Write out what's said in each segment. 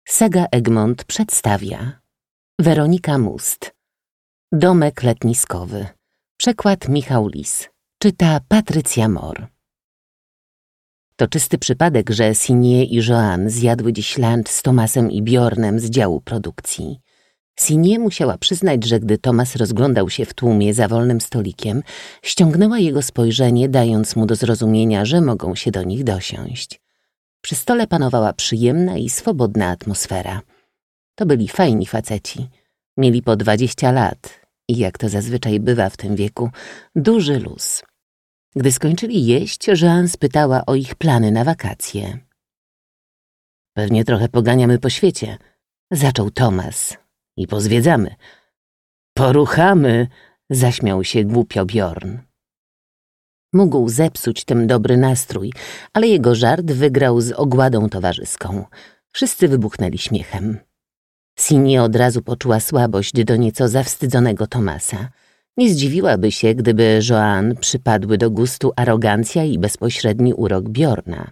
Saga Egmont przedstawia Weronika Must. Domek letniskowy. Przekład Michał Lis. Czyta Patrycja Mor. To czysty przypadek, że Signé i Joanne zjadły dziś lunch z Tomasem i Bjornem z działu produkcji. Signé musiała przyznać, że gdy Tomas rozglądał się w tłumie za wolnym stolikiem, ściągnęła jego spojrzenie, dając mu do zrozumienia, że mogą się do nich dosiąść. Przy stole panowała przyjemna i swobodna atmosfera. To byli fajni faceci. Mieli po 20 lat i, jak to zazwyczaj bywa w tym wieku, duży luz. Gdy skończyli jeść, Joanne spytała o ich plany na wakacje. Pewnie trochę poganiamy po świecie, zaczął Tomas. I pozwiedzamy. Poruchamy, zaśmiał się głupio Bjorn. Mógł zepsuć tym dobry nastrój, ale jego żart wygrał z ogładą towarzyską. Wszyscy wybuchnęli śmiechem. Signé od razu poczuła słabość do nieco zawstydzonego Tomasa. Nie zdziwiłaby się, gdyby Joanne przypadły do gustu arogancja i bezpośredni urok Bjorna.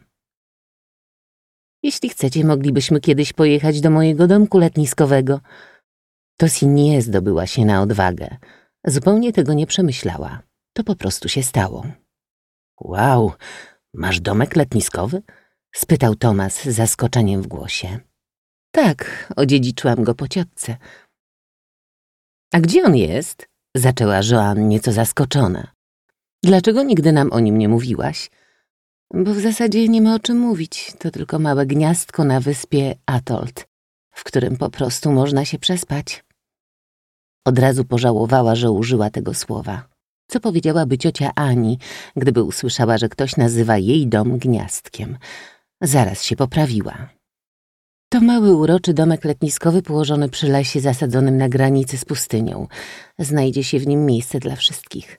Jeśli chcecie, moglibyśmy kiedyś pojechać do mojego domku letniskowego. To Signé zdobyła się na odwagę. Zupełnie tego nie przemyślała. To po prostu się stało. Wow, masz domek letniskowy? Spytał Tomas z zaskoczeniem w głosie. Tak, odziedziczyłam go po ciotce. A gdzie on jest? Zaczęła Joanne nieco zaskoczona. Dlaczego nigdy nam o nim nie mówiłaś? Bo w zasadzie nie ma o czym mówić. To tylko małe gniazdko na wyspie Atolt, w którym po prostu można się przespać. Od razu pożałowała, że użyła tego słowa. Co powiedziałaby ciocia Ani, gdyby usłyszała, że ktoś nazywa jej dom gniazdkiem? Zaraz się poprawiła. To mały, uroczy domek letniskowy położony przy lesie zasadzonym na granicy z pustynią. Znajdzie się w nim miejsce dla wszystkich.